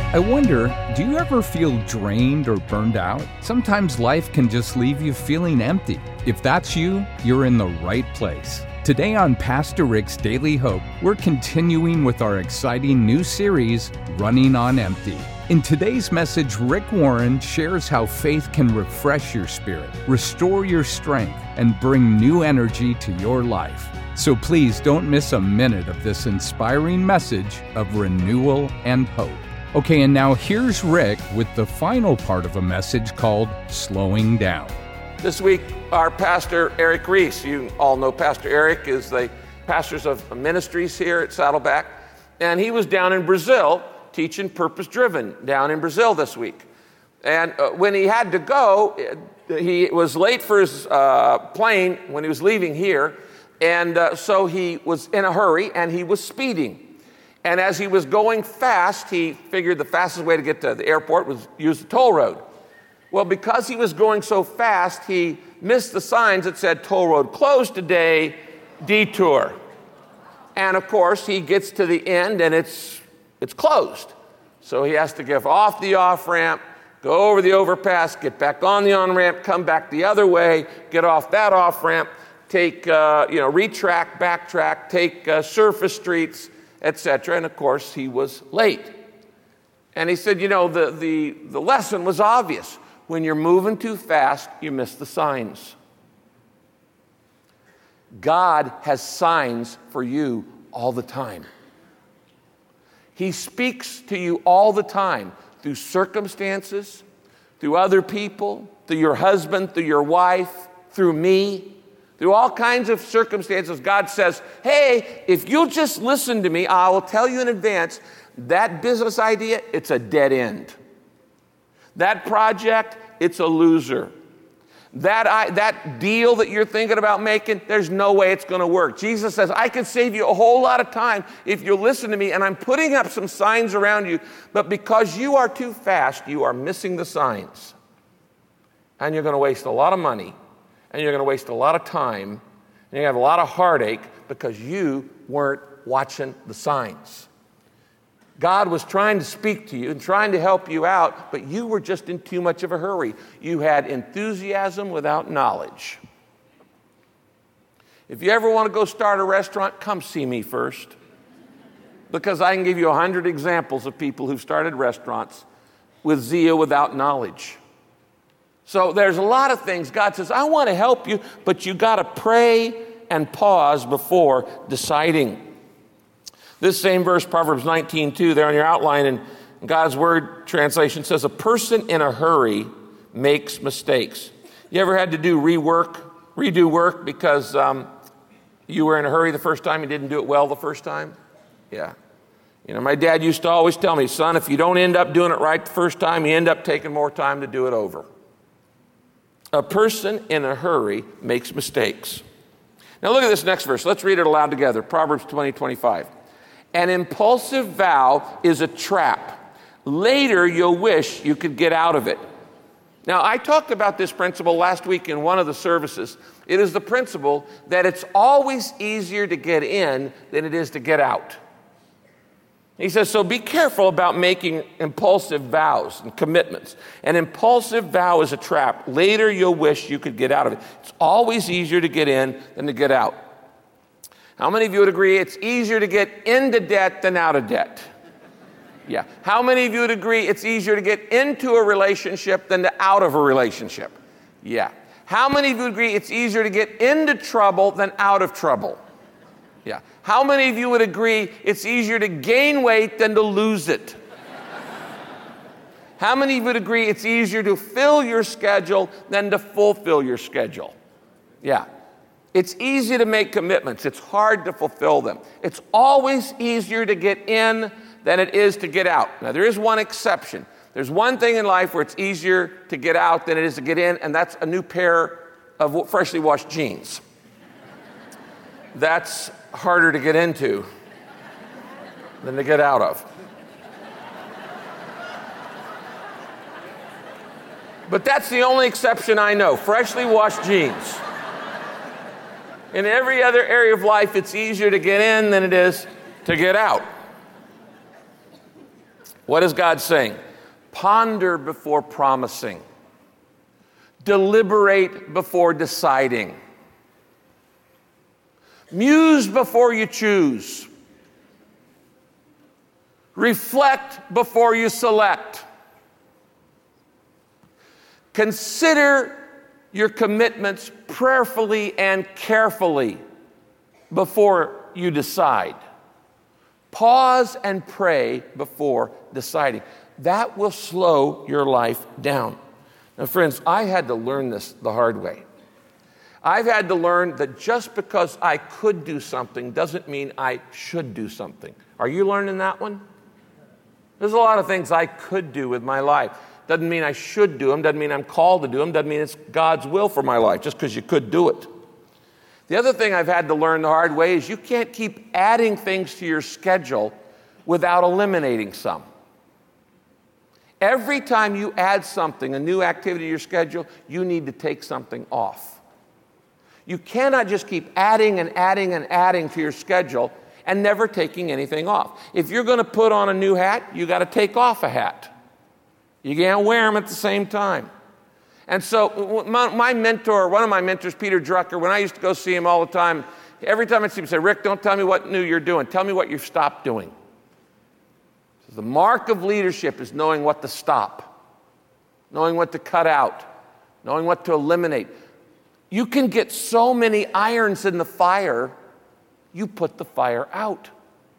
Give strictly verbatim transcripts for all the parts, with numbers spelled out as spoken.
I wonder, do you ever feel drained or burned out? Sometimes life can just leave you feeling empty. If that's you, you're in the right place. Today on Pastor Rick's Daily Hope, we're continuing with our exciting new series, Running on Empty. In today's message, Rick Warren shares how faith can refresh your spirit, restore your strength, and bring new energy to your life. So please don't miss a minute of this inspiring message of renewal and hope. Okay, and now here's Rick with the final part of a message called Slowing Down. This week, our pastor, Eric Reese, you all know Pastor Eric is the pastors of ministries here at Saddleback, and he was down in Brazil teaching Purpose Driven down in Brazil this week. And uh, when he had to go, he was late for his uh, plane when he was leaving here, and uh, so he was in a hurry and he was speeding. And as he was going fast, he figured the fastest way to get to the airport was use the toll road. Well, because he was going so fast, he missed the signs that said toll road closed today, detour. And of course, he gets to the end and it's it's closed. So he has to get off the off-ramp, go over the overpass, get back on the on-ramp, come back the other way, get off that off-ramp, take, uh, you know, retrack, backtrack, take uh, surface streets, et cetera. And of course, he was late. And he said, you know, the, the, the lesson was obvious. When you're moving too fast, you miss the signs. God has signs for you all the time. He speaks to you all the time through circumstances, through other people, through your husband, through your wife, through me. Through all kinds of circumstances, God says, hey, if you'll just listen to me, I will tell you in advance, that business idea, it's a dead end. That project, it's a loser. That, I, that deal that you're thinking about making, there's no way it's going to work. Jesus says, I can save you a whole lot of time if you'll listen to me, and I'm putting up some signs around you, but because you are too fast, you are missing the signs. And you're going to waste a lot of money. And you're going to waste a lot of time, and you're going to have a lot of heartache because you weren't watching the signs. God was trying to speak to you and trying to help you out, but you were just in too much of a hurry. You had enthusiasm without knowledge. If you ever want to go start a restaurant, come see me first, because I can give you a hundred examples of people who've started restaurants with zeal without knowledge. So there's a lot of things. God says, I want to help you, but you got to pray and pause before deciding. This same verse, Proverbs nineteen two, there on your outline in God's Word translation says, a person in a hurry makes mistakes. You ever had to do rework, redo work because um, you were in a hurry the first time, you didn't do it well the first time? Yeah. You know, my dad used to always tell me, son, if you don't end up doing it right the first time, you end up taking more time to do it over. A person in a hurry makes mistakes. Now look at this next verse. Let's read it aloud together. Proverbs twenty twenty-five. An impulsive vow is a trap. Later you'll wish you could get out of it. Now I talked about this principle last week in one of the services. It is the principle that it's always easier to get in than it is to get out. He says, so be careful about making impulsive vows and commitments. An impulsive vow is a trap. Later, you'll wish you could get out of it. It's always easier to get in than to get out. How many of you would agree it's easier to get into debt than out of debt? Yeah. How many of you would agree it's easier to get into a relationship than to out of a relationship? Yeah. How many of you would agree it's easier to get into trouble than out of trouble? Yeah. How many of you would agree it's easier to gain weight than to lose it? How many of you would agree it's easier to fill your schedule than to fulfill your schedule? Yeah. It's easy to make commitments. It's hard to fulfill them. It's always easier to get in than it is to get out. Now, there is one exception. There's one thing in life where it's easier to get out than it is to get in, and that's a new pair of freshly washed jeans. That's harder to get into than to get out of. But that's the only exception I know, freshly washed jeans. In every other area of life, it's easier to get in than it is to get out. What is God saying? Ponder before promising. Deliberate before deciding. Muse before you choose. Reflect before you select. Consider your commitments prayerfully and carefully before you decide. Pause and pray before deciding. That will slow your life down. Now, friends, I had to learn this the hard way. I've had to learn that just because I could do something doesn't mean I should do something. Are you learning that one? There's a lot of things I could do with my life. Doesn't mean I should do them. Doesn't mean I'm called to do them. Doesn't mean it's God's will for my life, just because you could do it. The other thing I've had to learn the hard way is you can't keep adding things to your schedule without eliminating some. Every time you add something, a new activity to your schedule, you need to take something off. You cannot just keep adding and adding and adding to your schedule and never taking anything off. If you're going to put on a new hat, you got to take off a hat. You can't wear them at the same time. And so my, my mentor, one of my mentors, Peter Drucker, when I used to go see him all the time, every time I'd see him, he'd say, Rick, don't tell me what new you're doing. Tell me what you've stopped doing. The mark of leadership is knowing what to stop, knowing what to cut out, knowing what to eliminate. You can get so many irons in the fire, you put the fire out.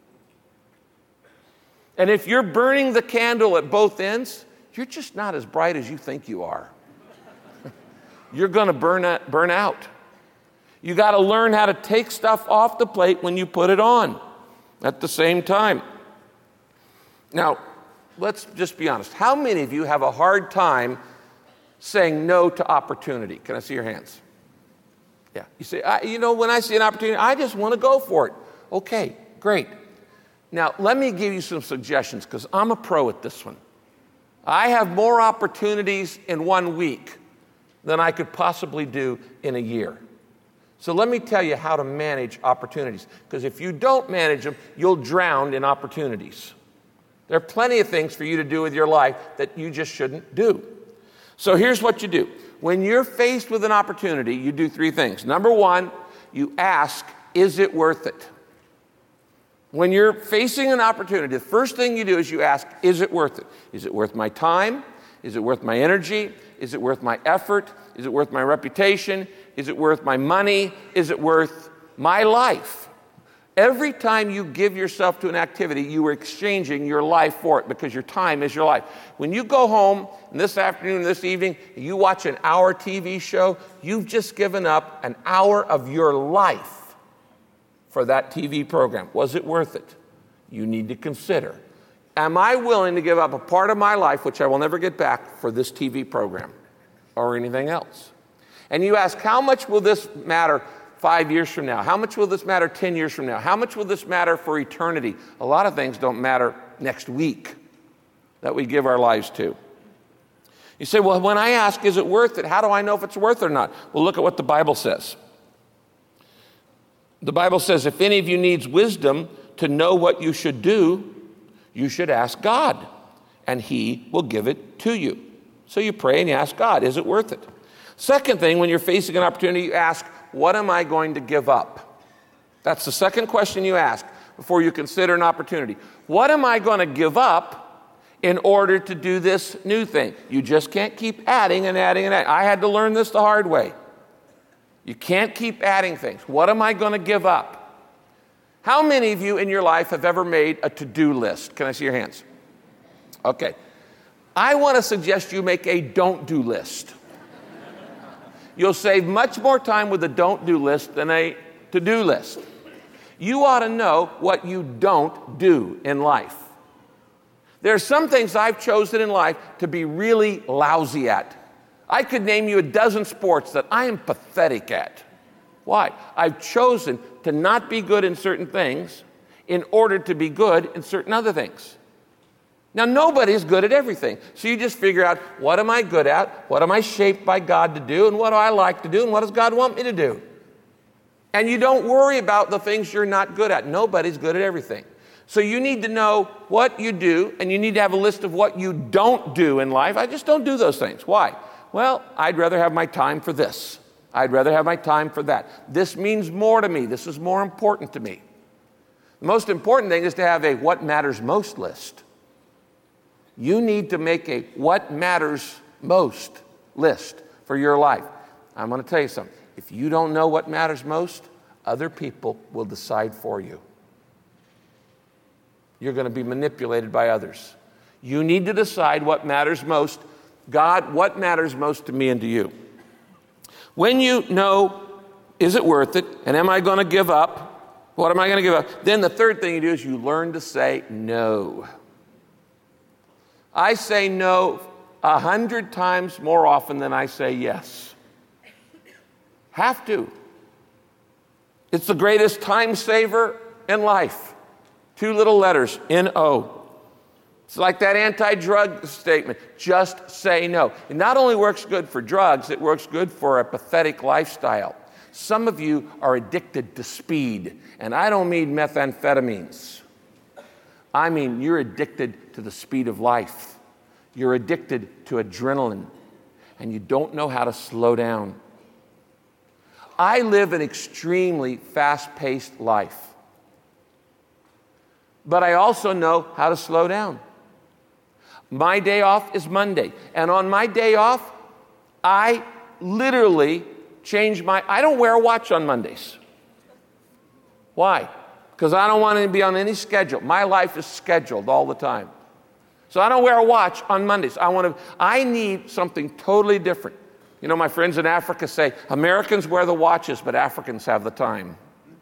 And if you're burning the candle at both ends, you're just not as bright as you think you are. You're going to burn out, burn out. You got to learn how to take stuff off the plate when you put it on at the same time. Now, let's just be honest. How many of you have a hard time saying no to opportunity? Can I see your hands? Yeah. You say, I, you know, when I see an opportunity, I just want to go for it. Okay, great. Now, let me give you some suggestions because I'm a pro at this one. I have more opportunities in one week than I could possibly do in a year. So let me tell you how to manage opportunities, because if you don't manage them, you'll drown in opportunities. There are plenty of things for you to do with your life that you just shouldn't do. So here's what you do. When you're faced with an opportunity, you do three things. Number one, you ask, is it worth it? When you're facing an opportunity, the first thing you do is you ask, is it worth it? Is it worth my time? Is it worth my energy? Is it worth my effort? Is it worth my reputation? Is it worth my money? Is it worth my life? Every time you give yourself to an activity, you are exchanging your life for it because your time is your life. When you go home and this afternoon, this evening, you watch an hour T V show, you've just given up an hour of your life for that T V program. Was it worth it? You need to consider, am I willing to give up a part of my life, which I will never get back, for this T V program or anything else? And you ask, how much will this matter five years from now? How much will this matter ten years from now? How much will this matter for eternity? A lot of things don't matter next week that we give our lives to. You say, well, when I ask, is it worth it? How do I know if it's worth it or not? Well, look at what the Bible says. The Bible says, if any of you needs wisdom to know what you should do, you should ask God, and he will give it to you. So you pray and you ask God, is it worth it? Second thing, when you're facing an opportunity, you ask, what am I going to give up? That's the second question you ask before you consider an opportunity. What am I going to give up in order to do this new thing? You just can't keep adding and adding and adding. I had to learn this the hard way. You can't keep adding things. What am I going to give up? How many of you in your life have ever made a to-do list? Can I see your hands? Okay. I want to suggest you make a don't-do list. You'll save much more time with a don't-do list than a to-do list. You ought to know what you don't do in life. There are some things I've chosen in life to be really lousy at. I could name you a dozen sports that I am pathetic at. Why? I've chosen to not be good in certain things in order to be good in certain other things. Now, nobody is good at everything. So you just figure out, what am I good at? What am I shaped by God to do? And what do I like to do? And what does God want me to do? And you don't worry about the things you're not good at. Nobody's good at everything. So you need to know what you do, and you need to have a list of what you don't do in life. I just don't do those things. Why? Well, I'd rather have my time for this. I'd rather have my time for that. This means more to me. This is more important to me. The most important thing is to have a what matters most list. You need to make a what matters most list for your life. I'm going to tell you something. If you don't know what matters most, other people will decide for you. You're going to be manipulated by others. You need to decide what matters most. God, what matters most to me and to you? When you know, is it worth it? And am I going to give up? What am I going to give up? Then the third thing you do is you learn to say no. I say no a hundred times more often than I say yes. Have to. It's the greatest time saver in life. Two little letters, N O. It's like that anti-drug statement. Just say no. It not only works good for drugs, it works good for a pathetic lifestyle. Some of you are addicted to speed, and I don't mean methamphetamines. I mean you're addicted to the speed of life. You're addicted to adrenaline, and you don't know how to slow down. I live an extremely fast-paced life. But I also know how to slow down. My day off is Monday. And on my day off, I literally change my, I don't wear a watch on Mondays. Why? Because I don't want to be on any schedule. My life is scheduled all the time. So I don't wear a watch on Mondays. I want to, I need something totally different. You know, my friends in Africa say, Americans wear the watches, but Africans have the time.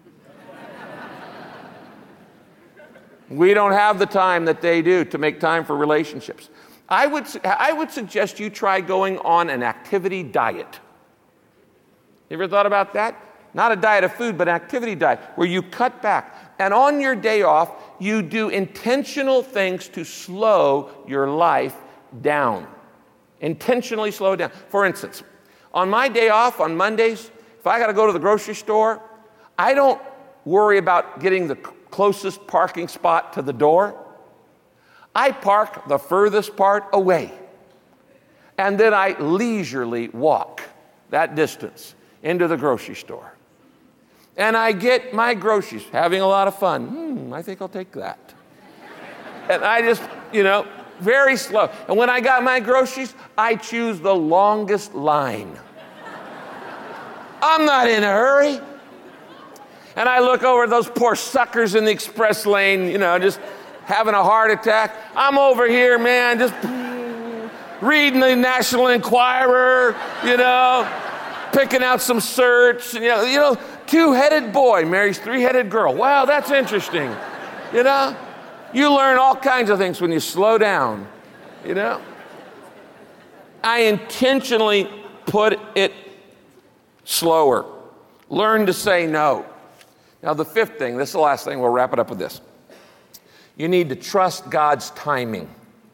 We don't have the time that they do to make time for relationships. I would, I would suggest you try going on an activity diet. You ever thought about that? Not a diet of food, but an activity diet where you cut back. And on your day off, you do intentional things to slow your life down. Intentionally slow it down. For instance, on my day off, on Mondays, if I got to go to the grocery store, I don't worry about getting the closest parking spot to the door. I park the furthest part away. And then I leisurely walk that distance into the grocery store. And I get my groceries, having a lot of fun. Hmm, I think I'll take that. And I just, you know, very slow. And when I got my groceries, I choose the longest line. I'm not in a hurry. And I look over at those poor suckers in the express lane, you know, just having a heart attack. I'm over here, man, just reading the National Enquirer, you know, picking out some certs. You know, you know, two-headed boy marries three-headed girl. Wow, that's interesting. You know, you learn all kinds of things when you slow down, you know. I intentionally put it slower. Learn to say no. Now, the fifth thing, this is the last thing, we'll wrap it up with this. You need to trust God's timing.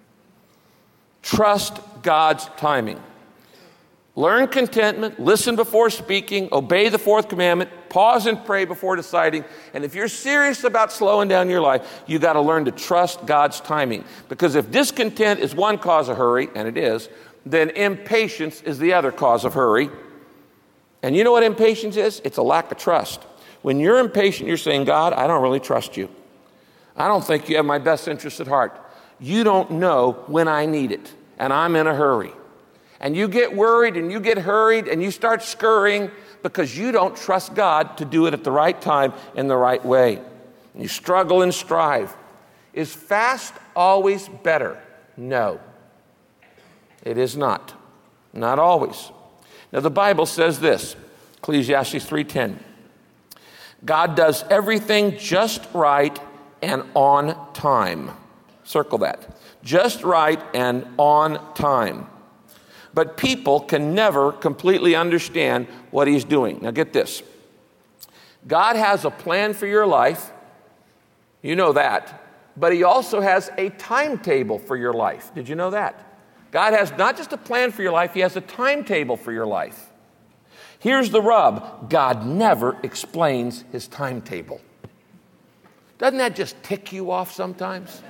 Trust God's timing. Learn contentment, listen before speaking, obey the fourth commandment, pause and pray before deciding. And if you're serious about slowing down your life, you got to learn to trust God's timing. Because if discontent is one cause of hurry, and it is, then impatience is the other cause of hurry. And you know what impatience is? It's a lack of trust. When you're impatient, you're saying, God, I don't really trust you. I don't think you have my best interest at heart. You don't know when I need it, and I'm in a hurry. And you get worried and you get hurried and you start scurrying because you don't trust God to do it at the right time in the right way. You struggle and strive. Is fast always better? No. It is not. Not always. Now the Bible says this, Ecclesiastes three ten. God does everything just right and on time. Circle that. Just right and on time. But people can never completely understand what he's doing. Now get this. God has a plan for your life. You know that. But he also has a timetable for your life. Did you know that? God has not just a plan for your life, he has a timetable for your life. Here's the rub. God never explains his timetable. Doesn't that just tick you off sometimes?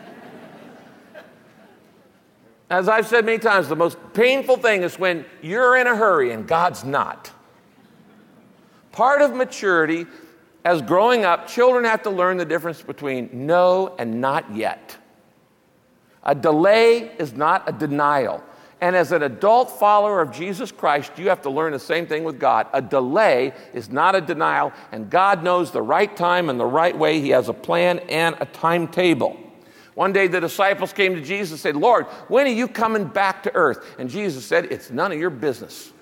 As I've said many times, the most painful thing is when you're in a hurry and God's not. Part of maturity, as growing up, children have to learn the difference between no and not yet. A delay is not a denial. And as an adult follower of Jesus Christ, you have to learn the same thing with God. A delay is not a denial, and God knows the right time and the right way. He has a plan and a timetable. One day the disciples came to Jesus and said, Lord, when are you coming back to earth? And Jesus said, it's none of your business.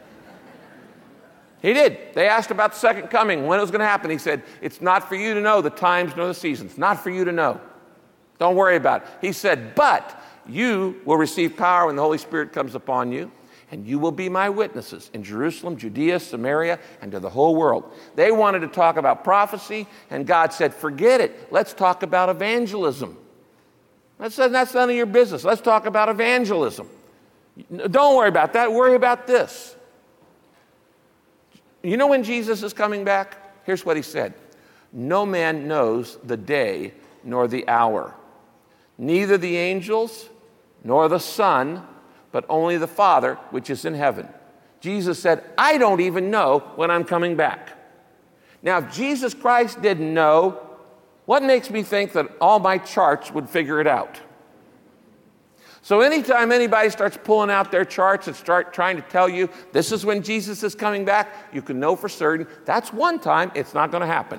He did. They asked about the second coming, when it was going to happen. He said, it's not for you to know the times nor the seasons. Not for you to know. Don't worry about it. He said, but you will receive power when the Holy Spirit comes upon you, and you will be my witnesses in Jerusalem, Judea, Samaria, and to the whole world. They wanted to talk about prophecy, and God said, forget it. Let's talk about evangelism. That's, that's none of your business. Let's talk about evangelism. Don't worry about that. Worry about this. You know when Jesus is coming back? Here's what he said. No man knows the day nor the hour. Neither the angels nor the Son, but only the Father, which is in heaven. Jesus said, I don't even know when I'm coming back. Now, if Jesus Christ didn't know, what makes me think that all my charts would figure it out? So anytime anybody starts pulling out their charts and start trying to tell you this is when Jesus is coming back, you can know for certain that's one time it's not going to happen.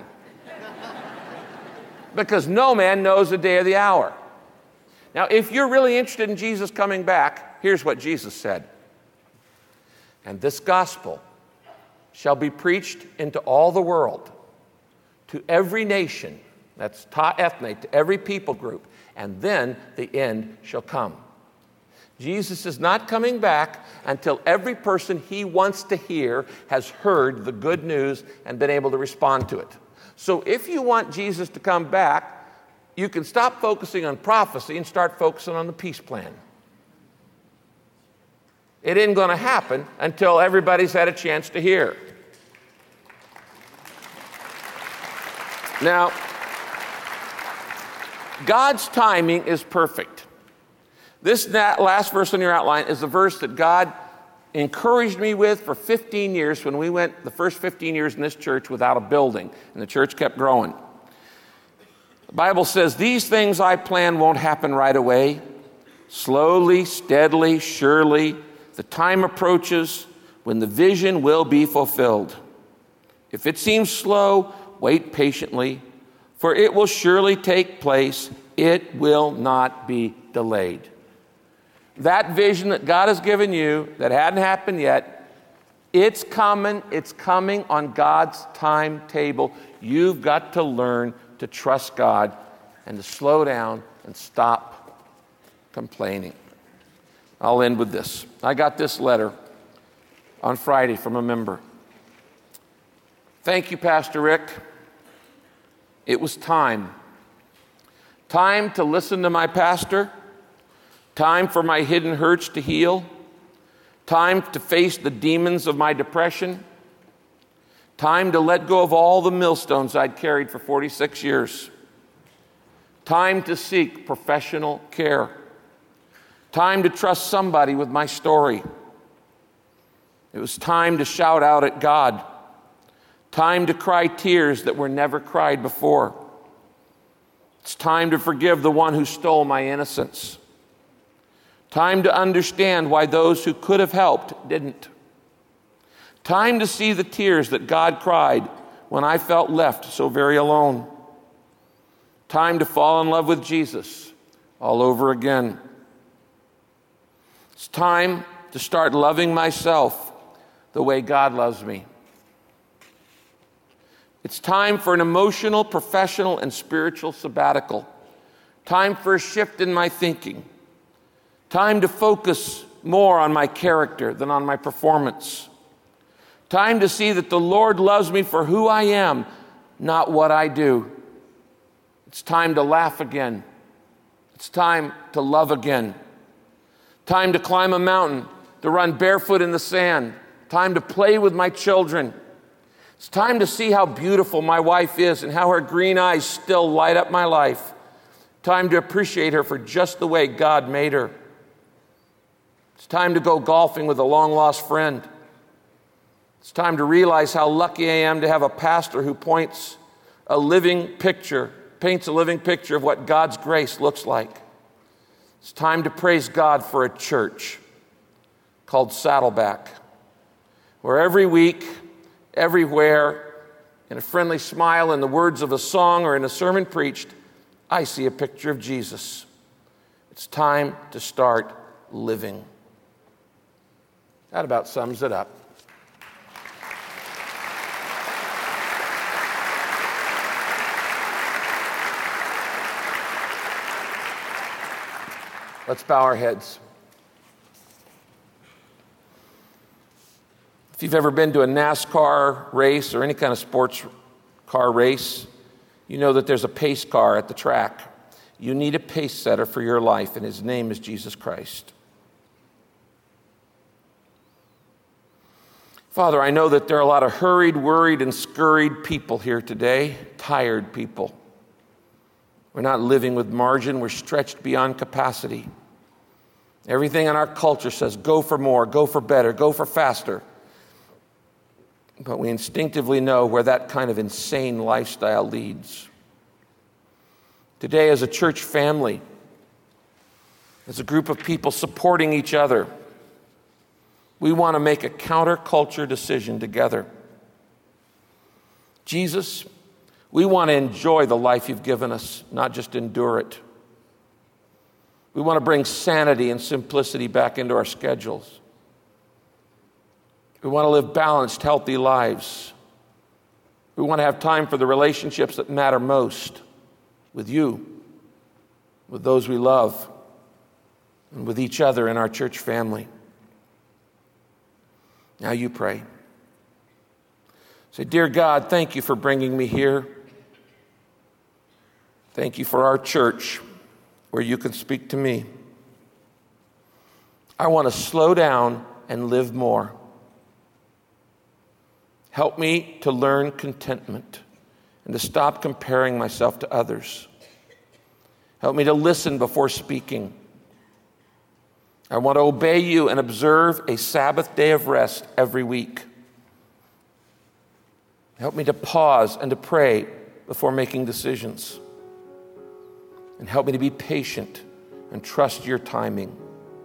Because no man knows the day or the hour. Now, if you're really interested in Jesus coming back, here's what Jesus said. And this gospel shall be preached into all the world, to every nation, that's ta ethne, to every people group, and then the end shall come. Jesus is not coming back until every person he wants to hear has heard the good news and been able to respond to it. So if you want Jesus to come back, you can stop focusing on prophecy and start focusing on the peace plan. It isn't going to happen until everybody's had a chance to hear. Now, God's timing is perfect. This last verse on your outline is the verse that God encouraged me with for fifteen years when we went the first fifteen years in this church without a building, and the church kept growing. The Bible says, these things I plan won't happen right away. Slowly, steadily, surely, the time approaches when the vision will be fulfilled. If it seems slow, wait patiently, for it will surely take place. It will not be delayed. That vision that God has given you that hadn't happened yet, it's coming. It's coming on God's timetable. You've got to learn to trust God and to slow down and stop complaining. I'll end with this. I got this letter on Friday from a member. Thank you, Pastor Rick. It was time. Time to listen to my pastor. Time for my hidden hurts to heal. Time to face the demons of my depression. Time to let go of all the millstones I'd carried for forty-six years. Time to seek professional care. Time to trust somebody with my story. It was time to shout out at God. Time to cry tears that were never cried before. It's time to forgive the one who stole my innocence. Time to understand why those who could have helped didn't. Time to see the tears that God cried when I felt left so very alone. Time to fall in love with Jesus all over again. It's time to start loving myself the way God loves me. It's time for an emotional, professional, and spiritual sabbatical. Time for a shift in my thinking. Time to focus more on my character than on my performance. Time to see that the Lord loves me for who I am, not what I do. It's time to laugh again. It's time to love again. Time to climb a mountain, to run barefoot in the sand. Time to play with my children. It's time to see how beautiful my wife is and how her green eyes still light up my life. Time to appreciate her for just the way God made her. It's time to go golfing with a long-lost friend. It's time to realize how lucky I am to have a pastor who points a living picture, paints a living picture of what God's grace looks like. It's time to praise God for a church called Saddleback, where every week, everywhere, in a friendly smile, in the words of a song, or in a sermon preached, I see a picture of Jesus. It's time to start living. That about sums it up. Let's bow our heads. If you've ever been to a NASCAR race or any kind of sports car race, you know that there's a pace car at the track. You need a pace setter for your life, and his name is Jesus Christ. Father, I know that there are a lot of hurried, worried, and scurried people here today, tired people. We're not living with margin. We're stretched beyond capacity. Everything in our culture says, go for more, go for better, go for faster. But we instinctively know where that kind of insane lifestyle leads. Today, as a church family, as a group of people supporting each other, we want to make a counterculture decision together. Jesus, we want to enjoy the life you've given us, not just endure it. We want to bring sanity and simplicity back into our schedules. We want to live balanced, healthy lives. We want to have time for the relationships that matter most with you, with those we love, and with each other in our church family. Now you pray. Say, dear God, thank you for bringing me here. Thank you for our church where you can speak to me. I want to slow down and live more. Help me to learn contentment and to stop comparing myself to others. Help me to listen before speaking. I want to obey you and observe a Sabbath day of rest every week. Help me to pause and to pray before making decisions. And help me to be patient and trust your timing.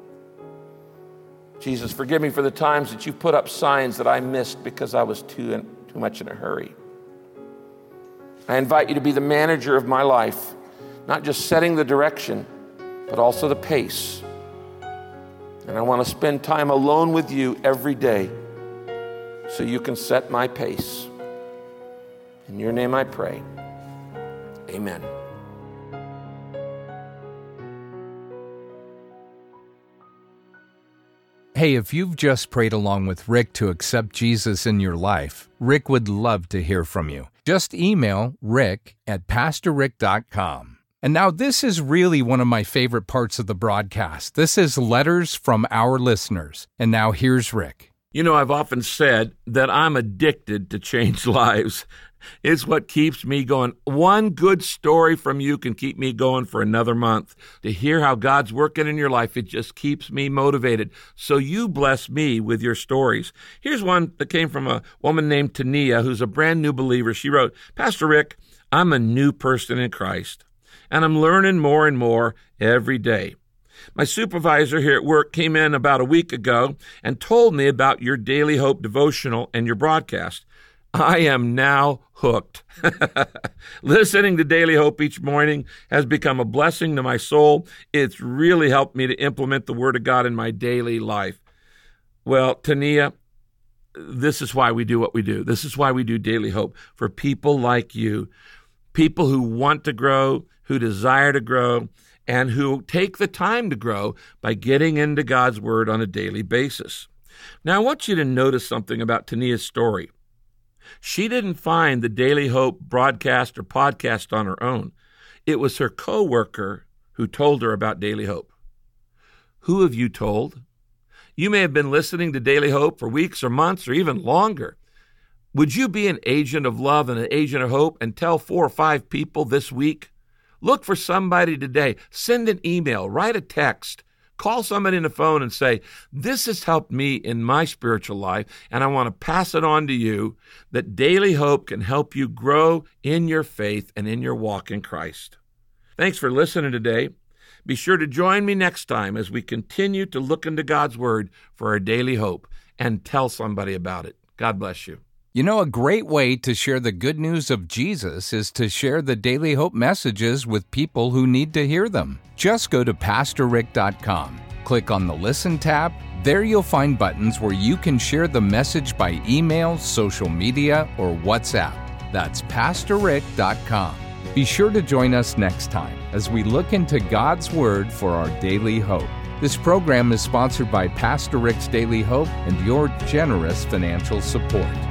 Jesus, forgive me for the times that you've put up signs that I missed because I was too, in, too much in a hurry. I invite you to be the manager of my life, not just setting the direction, but also the pace. And I want to spend time alone with you every day so you can set my pace. In your name I pray. Amen. Hey, if you've just prayed along with Rick to accept Jesus in your life, Rick would love to hear from you. Just email rick at pastor rick dot com. And now this is really one of my favorite parts of the broadcast. This is letters from our listeners. And now here's Rick. You know, I've often said that I'm addicted to change lives. It's what keeps me going. One good story from you can keep me going for another month. To hear how God's working in your life, it just keeps me motivated. So you bless me with your stories. Here's one that came from a woman named Tania, who's a brand new believer. She wrote, Pastor Rick, I'm a new person in Christ, and I'm learning more and more every day. My supervisor here at work came in about a week ago and told me about your Daily Hope devotional and your broadcast. I am now hooked. Listening to Daily Hope each morning has become a blessing to my soul. It's really helped me to implement the Word of God in my daily life. Well, Tania, this is why we do what we do. This is why we do Daily Hope, for people like you, people who want to grow, who desire to grow, and who take the time to grow by getting into God's Word on a daily basis. Now, I want you to notice something about Tania's story. She didn't find the Daily Hope broadcast or podcast on her own. It was her coworker who told her about Daily Hope. Who have you told? You may have been listening to Daily Hope for weeks or months or even longer. Would you be an agent of love and an agent of hope and tell four or five people this week? Look for somebody today. Send an email, write a text, call somebody on the phone and say, this has helped me in my spiritual life, and I want to pass it on to you, that Daily Hope can help you grow in your faith and in your walk in Christ. Thanks for listening today. Be sure to join me next time as we continue to look into God's Word for our daily hope and tell somebody about it. God bless you. You know, a great way to share the good news of Jesus is to share the Daily Hope messages with people who need to hear them. Just go to pastor rick dot com. Click on the Listen tab. There you'll find buttons where you can share the message by email, social media, or WhatsApp. That's pastor rick dot com. Be sure to join us next time as we look into God's Word for our daily hope. This program is sponsored by Pastor Rick's Daily Hope and your generous financial support.